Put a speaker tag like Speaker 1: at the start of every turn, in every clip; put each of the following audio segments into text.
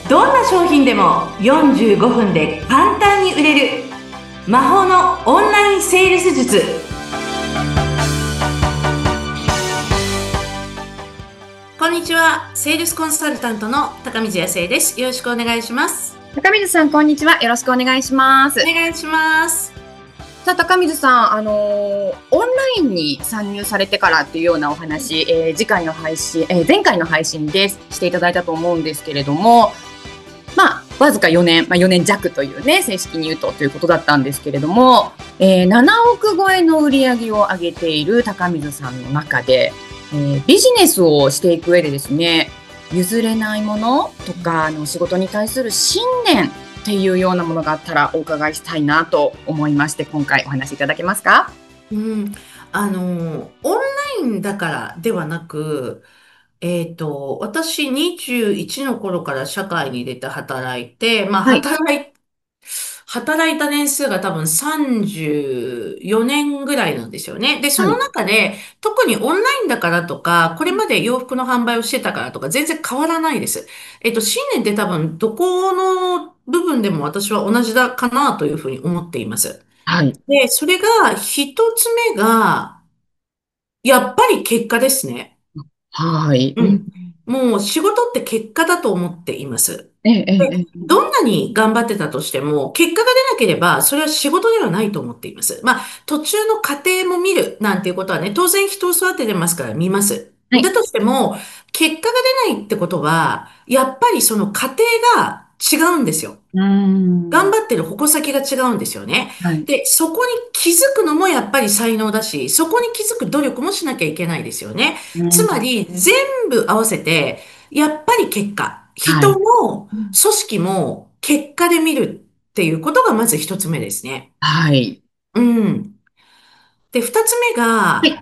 Speaker 1: どんな商品でも45分で簡単に売れる魔法のオンラインセールス術。こんにちは。セールスコンサルタントの高水康生です。よろしくお願いします。
Speaker 2: 高水さん、こんにちは。よろしくお願いします。
Speaker 1: お願いします。
Speaker 2: さあ、高水さん、オンラインに参入されてからっていうようなお話、次回の配信、前回の配信でしていただいたと思うんですけれども、わずか4年、4年弱というね、正式に言うということだったんですけれども、7億超えの売り上げを上げている高水さんの中で、ビジネスをしていく上でですね、譲れないものとか、仕事に対する信念っていうようなものがあったらお伺いしたいなと思いまして、今回お話しいただけますか？
Speaker 1: オンラインだからではなく、私21の頃から社会に出て働いて、
Speaker 2: はい。
Speaker 1: 働いた年数が多分34年ぐらいなんですよね。で、その
Speaker 2: はい。
Speaker 1: 中で、特にオンラインだからとか、これまで洋服の販売をしてたからとか、全然変わらないです。信念って多分、どこの部分でも私は同じだかなというふうに思っています。
Speaker 2: はい。
Speaker 1: で、それが、一つ目が、やっぱり結果ですね。
Speaker 2: はい。うん。
Speaker 1: うん。もう仕事って結果だと思っています。
Speaker 2: ええ、ええ、え
Speaker 1: で、
Speaker 2: え。
Speaker 1: どんなに頑張ってたとしても、結果が出なければ、それは仕事ではないと思っています。途中の過程も見るなんていうことはね、当然人を育ててますから見ます。
Speaker 2: はい。
Speaker 1: だとしても、結果が出ないってことは、やっぱりその過程が違うんですよ。
Speaker 2: うーん。
Speaker 1: 頑張ってる矛先が違うんですよね。
Speaker 2: はい。
Speaker 1: で、そこに気づくのもやっぱり才能だし、そこに気づく努力もしなきゃいけないですよね。
Speaker 2: うん。
Speaker 1: つまり、全部合わせて、やっぱり結果。人
Speaker 2: はい。
Speaker 1: も、
Speaker 2: うん。
Speaker 1: 組織も、結果で見るっていうことがまず一つ目ですね。
Speaker 2: はい。
Speaker 1: うん。で、二つ目が、
Speaker 2: はい。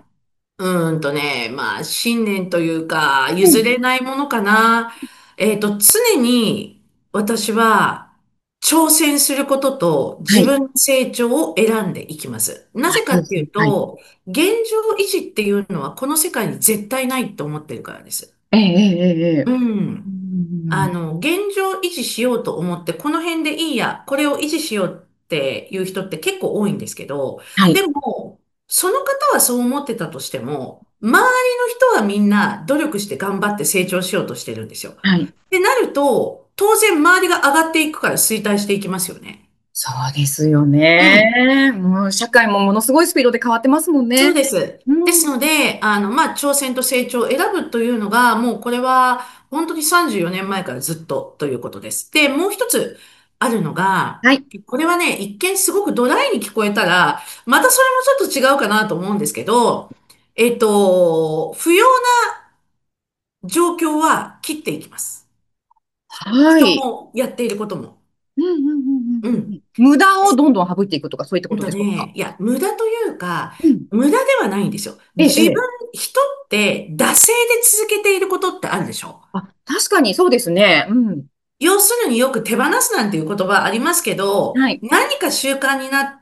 Speaker 1: 信念というか、
Speaker 2: うん。
Speaker 1: 譲れないものかな。常に私は挑戦することと
Speaker 2: はい。
Speaker 1: 自分の成長を選んでいきます。なぜかっていう
Speaker 2: はい。
Speaker 1: と、現状維持っていうのはこの世界に絶対ないと思ってるからです。
Speaker 2: ええ、ええ、え
Speaker 1: う
Speaker 2: え。う
Speaker 1: ん。
Speaker 2: ん。
Speaker 1: 現状維持しようと思って、この辺でいいや、これを維持しようっていう人って結構多いんですけど、
Speaker 2: はい。
Speaker 1: でも、その方はそう思ってたとしても、周りの人はみんな努力して頑張って成長しようとしてるんですよ。
Speaker 2: はい。
Speaker 1: ってなると、当然周りが上がっていくから衰退していきますよね。
Speaker 2: そうですよ
Speaker 1: うん。
Speaker 2: ね。もう社会もものすごいスピードで変わってますもんね。
Speaker 1: そうです。
Speaker 2: うん。
Speaker 1: ですので、挑戦と成長を選ぶというのが、もうこれは本当に34年前からずっとということです。で、もう一つあるのが、
Speaker 2: はい。
Speaker 1: これはね、一見すごくドライに聞こえたら、またそれもちょっと違うかなと思うんですけど、不要な状況は切っていきます。人
Speaker 2: はい。
Speaker 1: もやっていることも。
Speaker 2: うんうんうん
Speaker 1: うん。
Speaker 2: うんうん。無駄をどんどん省いていくとか、そういったことですか？
Speaker 1: いや、無駄というか、
Speaker 2: うん。
Speaker 1: 無駄ではないんですよ。
Speaker 2: ええ、ええ。
Speaker 1: 人って惰性で続けていることってあるでしょ？
Speaker 2: あ、確かにそうですね。うん。
Speaker 1: 要するによく手放すなんていう言葉ありますけど、
Speaker 2: はい。
Speaker 1: 何か習慣になって、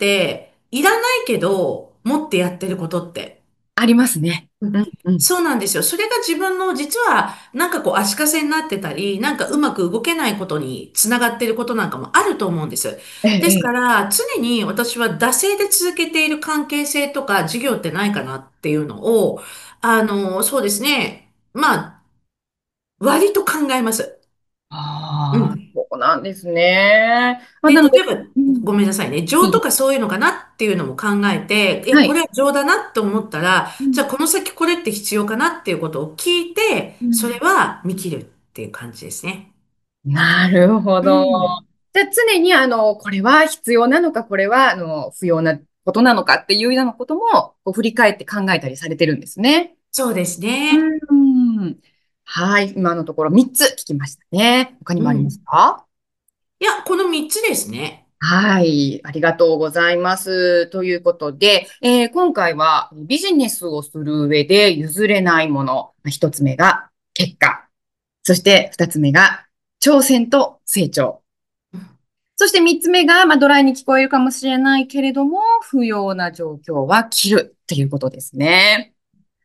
Speaker 1: いらないけど、持ってやってることって。
Speaker 2: ありますね。
Speaker 1: うん。
Speaker 2: うんうん。
Speaker 1: そうなんですよ。それが自分の、実は、なんかこう足かせになってたり、なんかうまく動けないことにつながっていることなんかもあると思うんです。
Speaker 2: ええ、
Speaker 1: です
Speaker 2: ええ。
Speaker 1: から、常に私は惰性で続けている関係性とか事業ってないかなっていうのを、そうですね。割と考えます。う
Speaker 2: ああ、
Speaker 1: ん。
Speaker 2: そうなんですね。
Speaker 1: で、
Speaker 2: なので、
Speaker 1: 例えば、
Speaker 2: うん。
Speaker 1: ごめんなさいね。情
Speaker 2: いい。
Speaker 1: とかそういうのかなっていうのも考えて、いや、
Speaker 2: はい。
Speaker 1: これは情だなって思ったら、
Speaker 2: うん。
Speaker 1: じゃあこの先これって必要かなっていうことを聞いて、そ
Speaker 2: うん。
Speaker 1: れは見切るっていう感じですね。
Speaker 2: なるほ
Speaker 1: う
Speaker 2: ど。
Speaker 1: ん。
Speaker 2: じゃあ常にこれは必要なのか、これは不要なことなのかっていうようなこともこう振り返って考えたりされてるんですね。
Speaker 1: そうですね。
Speaker 2: うん。はい。今のところ3つ聞きましたね。他にもあります
Speaker 1: うん。
Speaker 2: か？
Speaker 1: いや、この3つですね。
Speaker 2: はい。ありがとうございます。ということで、今回はビジネスをする上で譲れないもの。1つ目が結果。そして2つ目が挑戦と成長。そして3つ目が、ドライに聞こえるかもしれないけれども、不要な状況は切るっていうことですね。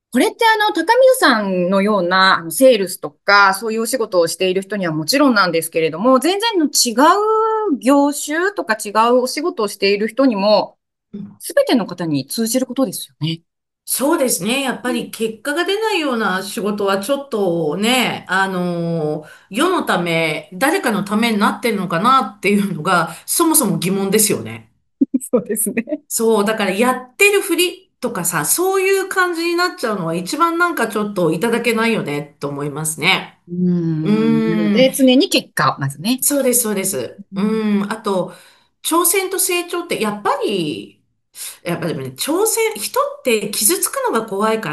Speaker 2: これって高水さんのようなセールスとか、そういうお仕事をしている人にはもちろんなんですけれども、全然の違う業種とか違うお仕事をしている人にも、
Speaker 1: うん。
Speaker 2: すべての方に通じることですよね。
Speaker 1: そうですね。やっぱり結果が出ないような仕事はちょっとね、世のため、誰かのためになってるのかなっていうのが、そもそも疑問ですよね。
Speaker 2: そうですね。
Speaker 1: そう、だからやってるふりとかさ、そういう感じになっちゃうのは一番なんかちょっといただけないよね、と思いますね。う
Speaker 2: なの
Speaker 1: ーん。
Speaker 2: で、常に結果、まずね。
Speaker 1: そうです、そうです。
Speaker 2: うん。
Speaker 1: あと、挑戦と成長ってやっぱりね、人って傷つくのが怖いから、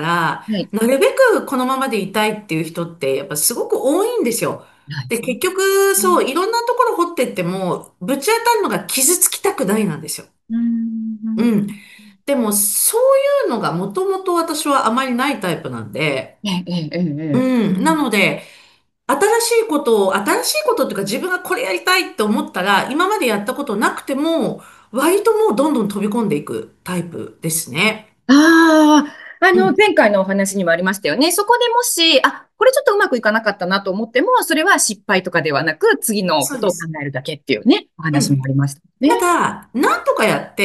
Speaker 2: はい。
Speaker 1: なるべくこのままでいたいっていう人って、やっぱすごく多いんですよ。で、
Speaker 2: はい。
Speaker 1: 結局、
Speaker 2: うん。
Speaker 1: そう、いろんなところ掘ってっても、ぶち当たるのが傷つきたくないなんですよ。
Speaker 2: うん。
Speaker 1: うん。でも、そういうのがもともと私はあまりないタイプなんで、
Speaker 2: ええ、ええ、ええ。
Speaker 1: うん。なので、新しいことっていうか自分がこれやりたいって思ったら、今までやったことなくても、割ともうどんどん飛び込んでいくタイプですね。
Speaker 2: ああ、
Speaker 1: うん。
Speaker 2: 前回のお話にもありましたよね。そこでもし、これちょっとうまくいかなかったなと思っても、それは失敗とかではなく、次のことを考
Speaker 1: そうです。
Speaker 2: えるだけっていうね、お話
Speaker 1: うん。
Speaker 2: もありましたね。
Speaker 1: ただ、なんとかやって、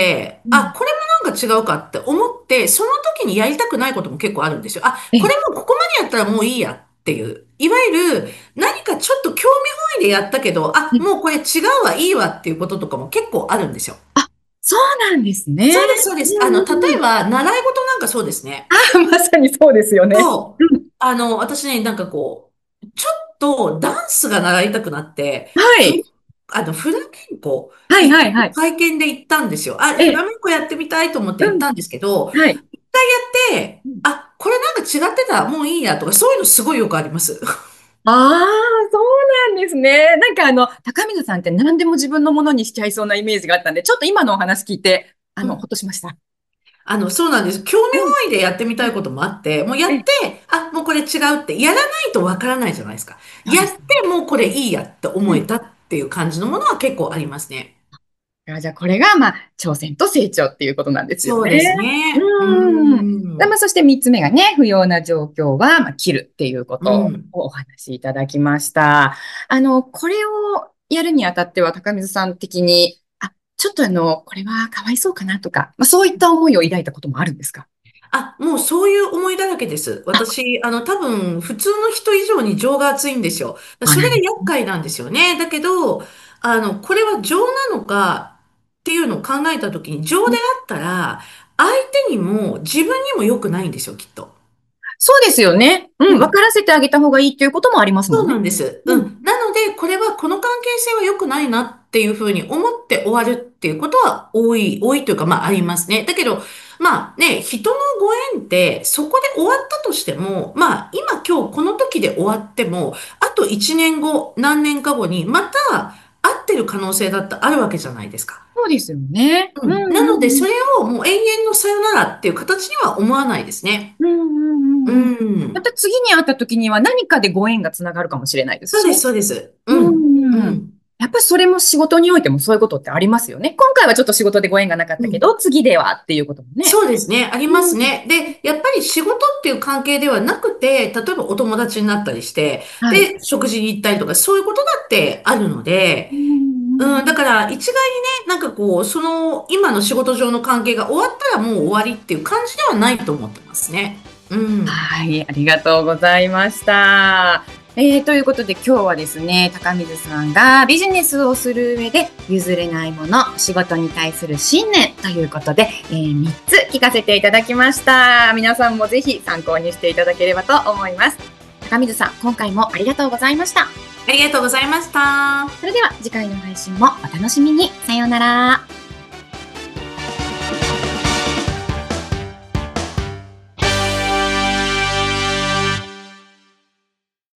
Speaker 2: うん。
Speaker 1: これもなんか違うかって思って、その時にやりたくないことも結構あるんですよ。これ
Speaker 2: ええ。
Speaker 1: もここまでやったらもういいやっていう。いわゆる、何かちょっと興味本位でやったけど、もうこれ違うわ、いいわっていうこととかも結構あるんですよ。
Speaker 2: あ、そうなんですね。
Speaker 1: そうです、そうです。
Speaker 2: うん。
Speaker 1: 例えば、習い事なんかそうですね。
Speaker 2: まさにそうですよね。
Speaker 1: そう。
Speaker 2: うん。
Speaker 1: 私ね、なんかこう、ちょっとダンスが習いたくなって、フラ、
Speaker 2: はい。
Speaker 1: フラメンコ、
Speaker 2: はい、はい、はい。
Speaker 1: 体験で行ったんですよ。フラ
Speaker 2: ええ。
Speaker 1: メンコやってみたいと思って
Speaker 2: うん。
Speaker 1: 行ったんですけど、
Speaker 2: はい。
Speaker 1: 一回やって、
Speaker 2: うん。
Speaker 1: これなんか違ってた、もういいやとか、そういうのすごいよくあります。
Speaker 2: ああ、そうなんですね。なんか高水さんって何でも自分のものにしちゃいそうなイメージがあったんで、ちょっと今のお話聞いて、ほっ
Speaker 1: うん。
Speaker 2: としました。
Speaker 1: そうなんです。興味
Speaker 2: うん。
Speaker 1: 本位でやってみたいこともあって、もうやっ
Speaker 2: え、
Speaker 1: て、もうこれ違うって、やらないとわからないじゃないですか。やっ
Speaker 2: そうですね。
Speaker 1: て、もうこれいいやって
Speaker 2: うん。
Speaker 1: 思えたっていう感じのものは結構ありますね。
Speaker 2: じゃあ、これが、挑戦と成長っていうことなんですよね。
Speaker 1: そうですね。
Speaker 2: そして三つ目がね、不要な状況は、切るっていうこ
Speaker 1: う
Speaker 2: と
Speaker 1: ん。
Speaker 2: をお話しいただきました。これをやるにあたっては、高水さん的に、ちょっとこれはかわいそうかなとか、そういった思いを抱いたこともあるんですか？
Speaker 1: もうそういう思いだらけです。私、多分、普通の人以上に情が熱いんですよ。
Speaker 2: そう
Speaker 1: それが
Speaker 2: なんですね。
Speaker 1: 厄介なんですよね。だけど、これは情なのかっていうのを考えたときに、情であったら、相手にも自分にも良くないんですよ、きっと。
Speaker 2: そうですよね。うん、分からせてあげた方がいいっていうこともありますも
Speaker 1: そう
Speaker 2: んね。
Speaker 1: なんです。
Speaker 2: うん。
Speaker 1: なので、これはこの関係性は良くないなっていうふうに思って終わるっていうことは多いというか、ありますね。だけど、人のご縁ってそこで終わったとしても、今日この時で終わっても、あと1年後、何年か後にまた会ってる可能性だってあるわけじゃないですか。
Speaker 2: そうですよね。うん、
Speaker 1: なので、
Speaker 2: うん、
Speaker 1: それをもう永遠のさよならっていう形には思わないですね。
Speaker 2: うん。うん、うん、
Speaker 1: う
Speaker 2: うん。ま
Speaker 1: ん。
Speaker 2: た次に会った時には何かでご縁がつながるかもしれないですしね。
Speaker 1: そうです、そうです。
Speaker 2: う
Speaker 1: うん。う
Speaker 2: ん。
Speaker 1: ん。
Speaker 2: やっぱりそれも仕事においてもそういうことってありますよね。今回はちょっと仕事でご縁がなかったけど、
Speaker 1: うん。
Speaker 2: 次ではっていうこともね。
Speaker 1: そうですね。あります
Speaker 2: うん。
Speaker 1: ね。で、やっぱり仕事っていう関係ではなくて、例えばお友達になったりして、
Speaker 2: はい。
Speaker 1: で、食事に行ったりとか、そういうことだってあるので、
Speaker 2: うん。
Speaker 1: だから一概にね、なんかこう、今の仕事上の関係が終わったらもう終わりっていう感じではないと思ってますね。うん。
Speaker 2: はい、ありがとうございました。ということで今日はですね、高水さんがビジネスをする上で譲れないもの、仕事に対する信念ということで、3つ聞かせていただきました。皆さんもぜひ参考にしていただければと思います。高水さん、今回もありがとうございました。
Speaker 1: ありがとうございました。
Speaker 2: それでは次回の配信もお楽しみに。さようなら。